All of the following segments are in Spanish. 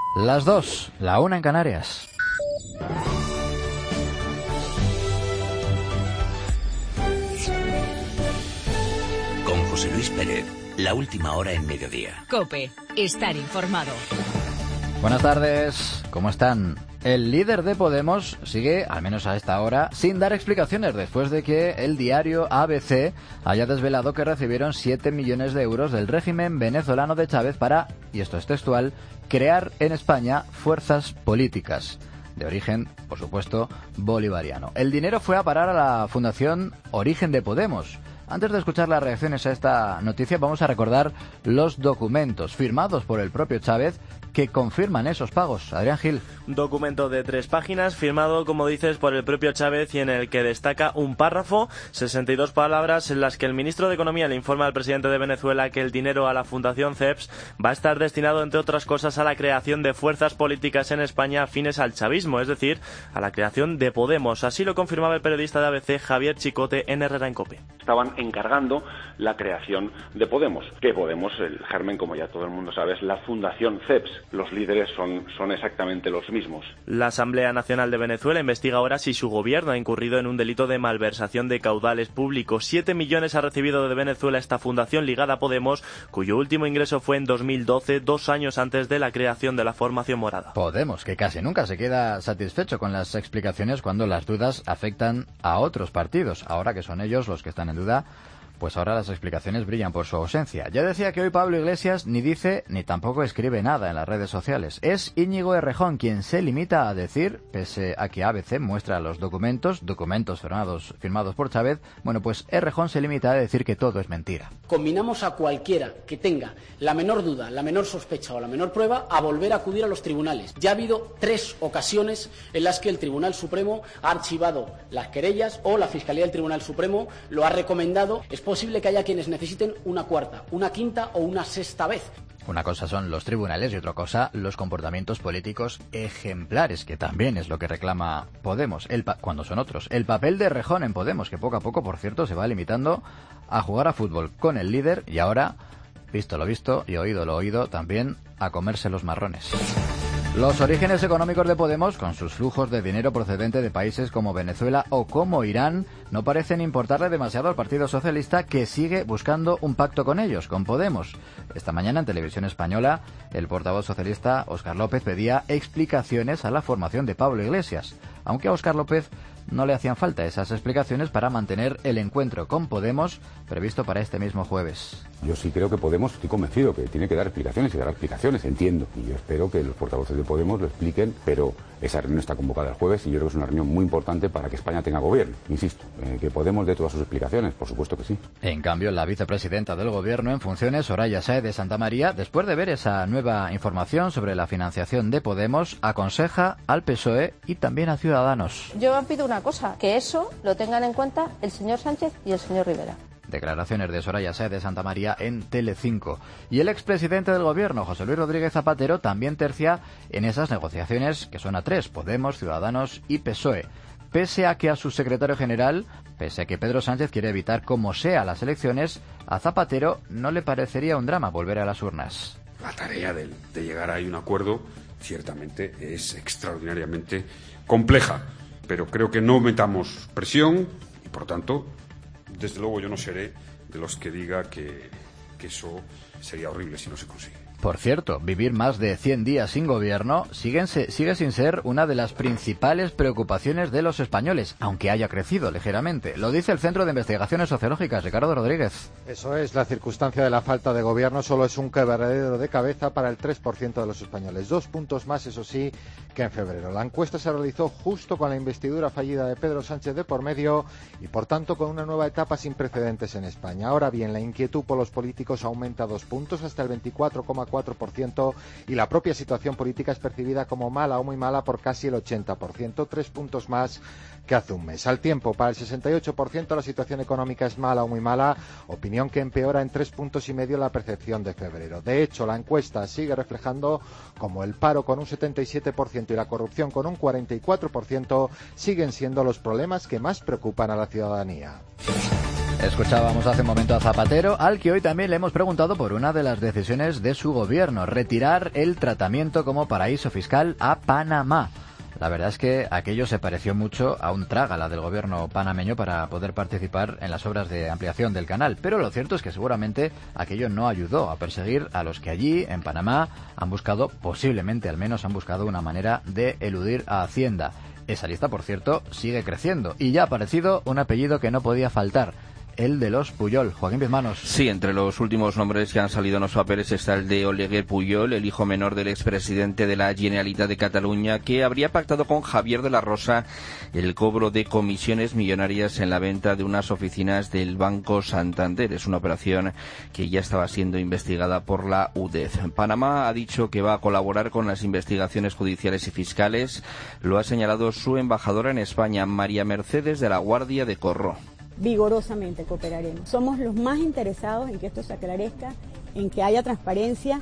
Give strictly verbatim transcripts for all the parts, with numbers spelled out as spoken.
Las dos, la una en Canarias. Con José Luis Pérez, la última hora en mediodía. COPE, estar informado. Buenas tardes, ¿cómo están? El líder de Podemos sigue, al menos a esta hora, sin dar explicaciones después de que el diario A B C haya desvelado que recibieron siete millones de euros del régimen venezolano de Chávez para, y esto es textual, crear en España fuerzas políticas de origen, por supuesto, bolivariano. El dinero fue a parar a la Fundación Origen de Podemos. Antes de escuchar las reacciones a esta noticia, vamos a recordar los documentos firmados por el propio Chávez que confirman esos pagos. Adrián Gil. Documento de tres páginas, firmado, como dices, por el propio Chávez y en el que destaca un párrafo, sesenta y dos palabras, en las que el ministro de Economía le informa al presidente de Venezuela que el dinero a la Fundación C E P S va a estar destinado, entre otras cosas, a la creación de fuerzas políticas en España afines al chavismo, es decir, a la creación de Podemos. Así lo confirmaba el periodista de A B C, Javier Chicote, en Herrera en COPE. Estaban encargando la creación de Podemos. Que Podemos, el germen, como ya todo el mundo sabe, es la Fundación C E P S. Los líderes son, son exactamente los mismos. La Asamblea Nacional de Venezuela investiga ahora si su gobierno ha incurrido en un delito de malversación de caudales públicos. Siete millones ha recibido de Venezuela esta fundación ligada a Podemos, cuyo último ingreso fue en dos mil doce, dos años antes de la creación de la formación morada. Podemos, que casi nunca se queda satisfecho con las explicaciones cuando las dudas afectan a otros partidos. Ahora que son ellos los que están en duda, pues ahora las explicaciones brillan por su ausencia. Ya decía que hoy Pablo Iglesias ni dice ni tampoco escribe nada en las redes sociales. Es Íñigo Errejón quien se limita a decir, pese a que A B C muestra los documentos, documentos firmados, firmados por Chávez, bueno, pues Errejón se limita a decir que todo es mentira. Combinamos a cualquiera que tenga la menor duda, la menor sospecha o la menor prueba a volver a acudir a los tribunales. Ya ha habido tres ocasiones en las que el Tribunal Supremo ha archivado las querellas o la Fiscalía del Tribunal Supremo lo ha recomendado. Es posible que haya quienes necesiten una cuarta, una quinta o una sexta vez. Una cosa son los tribunales y otra cosa los comportamientos políticos ejemplares, que también es lo que reclama Podemos, el pa- cuando son otros. El papel de Errejón en Podemos, que poco a poco, por cierto, se va limitando a jugar a fútbol con el líder y ahora, visto lo visto y oído lo oído, también a comerse los marrones. Los orígenes económicos de Podemos, con sus flujos de dinero procedente de países como Venezuela o como Irán, no parecen importarle demasiado al Partido Socialista, que sigue buscando un pacto con ellos, con Podemos. Esta mañana en Televisión Española, el portavoz socialista Óscar López pedía explicaciones a la formación de Pablo Iglesias, aunque a Óscar López no le hacían falta esas explicaciones para mantener el encuentro con Podemos previsto para este mismo jueves. Yo sí creo que Podemos, estoy convencido que tiene que dar explicaciones y dar explicaciones, entiendo. Y yo espero que los portavoces de Podemos lo expliquen, pero esa reunión está convocada el jueves y yo creo que es una reunión muy importante para que España tenga gobierno. Insisto, eh, que Podemos dé todas sus explicaciones, por supuesto que sí. En cambio, la vicepresidenta del Gobierno en funciones, Soraya Sáez de Santamaría, después de ver esa nueva información sobre la financiación de Podemos, aconseja al P S O E y también a Ciudadanos. Yo pido una cosa, que eso lo tengan en cuenta el señor Sánchez y el señor Rivera. Declaraciones de Soraya Sáez de Santamaría en Telecinco. Y el expresidente del Gobierno, José Luis Rodríguez Zapatero, también tercia en esas negociaciones que son a tres: Podemos, Ciudadanos y P S O E. Pese a que a su secretario general, pese a que Pedro Sánchez quiere evitar como sea las elecciones, a Zapatero no le parecería un drama volver a las urnas. La tarea de, de llegar a un acuerdo ciertamente es extraordinariamente compleja, pero creo que no metamos presión y, por tanto, desde luego yo no seré de los que diga que, que eso sería horrible si no se consigue. Por cierto, vivir más de cien días sin gobierno sigue, sigue sin ser una de las principales preocupaciones de los españoles, aunque haya crecido ligeramente. Lo dice el Centro de Investigaciones Sociológicas, Ricardo Rodríguez. Eso es, la circunstancia de la falta de gobierno solo es un quebradero de cabeza para el tres por ciento de los españoles. Dos puntos más, eso sí, que en febrero. La encuesta se realizó justo con la investidura fallida de Pedro Sánchez de por medio y, por tanto, con una nueva etapa sin precedentes en España. Ahora bien, la inquietud por los políticos aumenta dos puntos hasta el veinticuatro coma cuatro por ciento y la propia situación política es percibida como mala o muy mala por casi el ochenta por ciento, tres puntos más que hace un mes. Al tiempo, para el sesenta y ocho por ciento la situación económica es mala o muy mala, opinión que empeora en tres puntos y medio la percepción de febrero. De hecho, la encuesta sigue reflejando como el paro con un setenta y siete por ciento y la corrupción con un cuarenta y cuatro por ciento siguen siendo los problemas que más preocupan a la ciudadanía. Escuchábamos hace un momento a Zapatero, al que hoy también le hemos preguntado por una de las decisiones de su gobierno, retirar el tratamiento como paraíso fiscal a Panamá. La verdad es que aquello se pareció mucho a un trágala del gobierno panameño para poder participar en las obras de ampliación del canal. Pero lo cierto es que seguramente aquello no ayudó a perseguir a los que allí, en Panamá, han buscado, posiblemente al menos han buscado una manera de eludir a Hacienda. Esa lista, por cierto, sigue creciendo y ya ha aparecido un apellido que no podía faltar. El de los Puyol. Joaquín Bizmanos. Sí, entre los últimos nombres que han salido en los papeles está el de Oleguer Puyol, el hijo menor del expresidente de la Generalitat de Cataluña, que habría pactado con Javier de la Rosa el cobro de comisiones millonarias en la venta de unas oficinas del Banco Santander. Es una operación que ya estaba siendo investigada por la U D E F. Panamá ha dicho que va a colaborar con las investigaciones judiciales y fiscales. Lo ha señalado su embajadora en España, María Mercedes de la Guardia de Corro. Vigorosamente cooperaremos. Somos los más interesados en que esto se aclarezca, en que haya transparencia.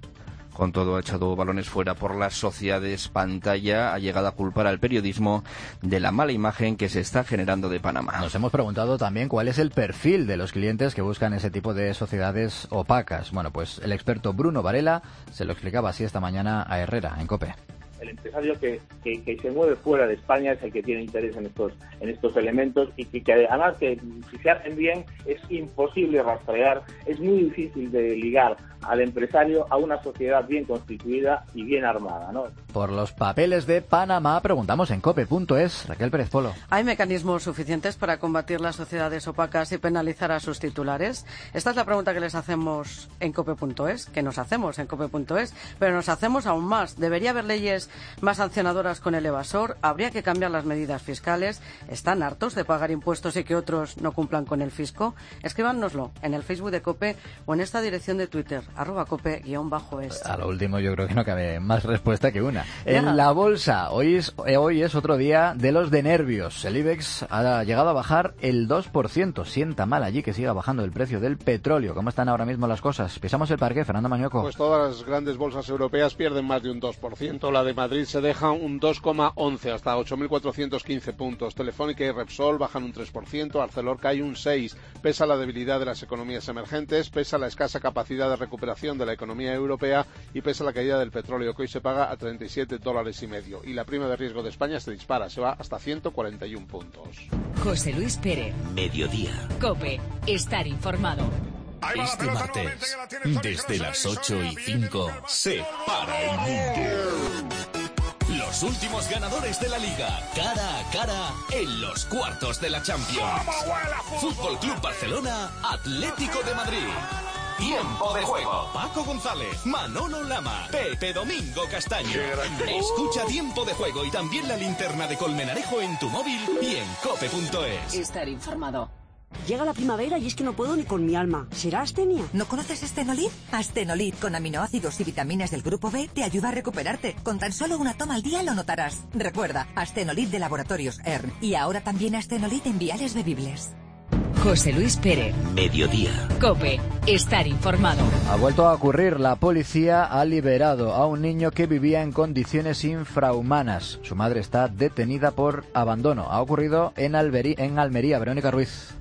Con todo, ha echado balones fuera por las sociedades pantalla, ha llegado a culpar al periodismo de la mala imagen que se está generando de Panamá. Nos hemos preguntado también cuál es el perfil de los clientes que buscan ese tipo de sociedades opacas. Bueno, pues el experto Bruno Varela se lo explicaba así esta mañana a Herrera, en COPE. El empresario que, que, que se mueve fuera de España es el que tiene interés en estos en estos elementos y que, que además que si se hacen bien es imposible rastrear, es muy difícil de ligar al empresario a una sociedad bien constituida y bien armada, ¿no? Por los papeles de Panamá preguntamos en cope punto es. Raquel Pérez Polo. ¿Hay mecanismos suficientes para combatir las sociedades opacas y penalizar a sus titulares? Esta es la pregunta que les hacemos en cope punto es, que nos hacemos en cope punto es, pero nos hacemos aún más. ¿Debería haber leyes más sancionadoras con el evasor? ¿Habría que cambiar las medidas fiscales? ¿Están hartos de pagar impuestos y que otros no cumplan con el fisco? Escríbanoslo en el Facebook de COPE o en esta dirección de Twitter, arroba cope guión bajo es. A lo último yo creo que no cabe más respuesta que una. Ya. En la bolsa, hoy es, hoy es otro día de los de nervios. El IBEX ha llegado a bajar el dos por ciento. Sienta mal allí que siga bajando el precio del petróleo. ¿Cómo están ahora mismo las cosas? Pisamos el parque, Fernando Mañueco. Pues todas las grandes bolsas europeas pierden más de un dos por ciento. La de Madrid se deja un dos coma once hasta ocho mil cuatrocientos quince puntos. Telefónica y Repsol bajan un tres por ciento. Arcelor cae un seis por ciento. Pesa la debilidad de las economías emergentes, pesa la escasa capacidad de recuperación de la economía europea y pesa la caída del petróleo, que hoy se paga a treinta y siete dólares y medio. Y la prima de riesgo de España se dispara, se va hasta ciento cuarenta y uno puntos. José Luis Pérez. Mediodía. COPE. Estar informado. Este martes, desde las ocho y cinco, se para el mundo. Los últimos ganadores de la Liga, cara a cara en los cuartos de la Champions. Fútbol Club Barcelona, Atlético de Madrid. Tiempo de juego. Paco González, Manolo Lama, Pepe Domingo Castaño. Escucha Tiempo de Juego y también la linterna de Colmenarejo en tu móvil y en cope punto es. Estar informado. Llega la primavera y es que no puedo ni con mi alma. ¿Será astenia? ¿No conoces Astenolit? Astenolit con aminoácidos y vitaminas del grupo B te ayuda a recuperarte. Con tan solo una toma al día lo notarás. Recuerda, Astenolit de Laboratorios E R N. Y ahora también Astenolit en viales bebibles. José Luis Pérez. Mediodía. COPE. Estar informado. Ha vuelto a ocurrir. La policía ha liberado a un niño que vivía en condiciones infrahumanas. Su madre está detenida por abandono. Ha ocurrido en, Alberí, en Almería. Verónica Ruiz.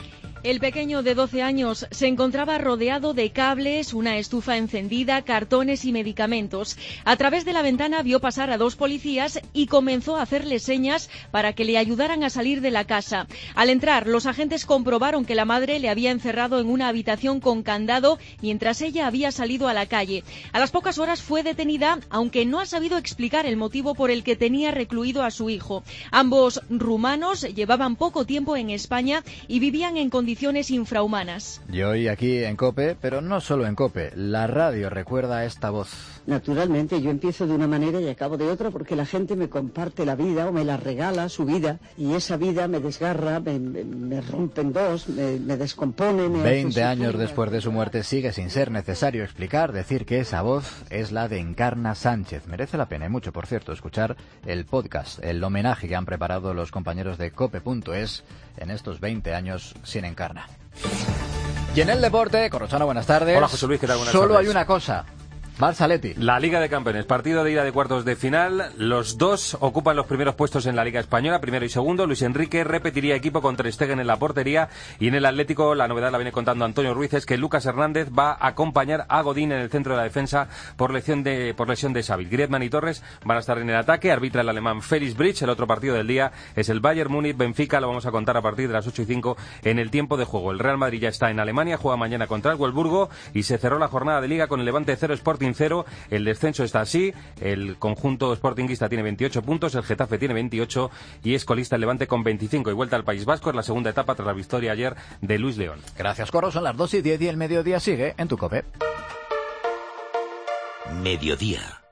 El pequeño de doce años se encontraba rodeado de cables, una estufa encendida, cartones y medicamentos. A través de la ventana vio pasar a dos policías y comenzó a hacerle señas para que le ayudaran a salir de la casa. Al entrar, los agentes comprobaron que la madre le había encerrado en una habitación con candado mientras ella había salido a la calle. A las pocas horas fue detenida, aunque no ha sabido explicar el motivo por el que tenía recluido a su hijo. Ambos rumanos llevaban poco tiempo en España y vivían en condiciones infrahumanas. Y hoy aquí en COPE, pero no solo en COPE, la radio recuerda esta voz. Naturalmente, yo empiezo de una manera y acabo de otra porque la gente me comparte la vida o me la regala, su vida, y esa vida me desgarra, me, me, me rompe en dos, me, me descompone. Me Veinte años después de su muerte sigue sin ser necesario explicar, decir que esa voz es la de Encarna Sánchez. Merece la pena y mucho, por cierto, escuchar el podcast, el homenaje que han preparado los compañeros de cope punto es en estos veinte años sin Encarna. Y en el deporte, Corrochano, buenas tardes. Hola, José Luis, ¿qué tal? Buenas Solo tardes. hay una cosa. Barça-Leti. La Liga de Campeones, partido de ida de cuartos de final. Los dos ocupan los primeros puestos en la Liga Española, primero y segundo. Luis Enrique repetiría equipo con Ter Stegen en la portería, y en el Atlético la novedad la viene contando Antonio Ruiz, es que Lucas Hernández va a acompañar a Godín en el centro de la defensa por lesión de, por lesión de Xavi. Griezmann y Torres van a estar en el ataque, arbitra el alemán Felix Bridge. El otro partido del día es el Bayern Múnich-Benfica, lo vamos a contar a partir de las ocho y cinco en el tiempo de juego. El Real Madrid ya está en Alemania, juega mañana contra el Wolfsburgo y se cerró la jornada de Liga con el Levante cero, Sporting cero. El descenso está así, el conjunto sportinguista tiene veintiocho puntos, el Getafe tiene veintiocho y es colista el Levante con veinticinco. Y vuelta al País Vasco en la segunda etapa tras la victoria ayer de Luis León. Gracias, Corro, son las dos y diez y el mediodía sigue en tu COPE. Mediodía.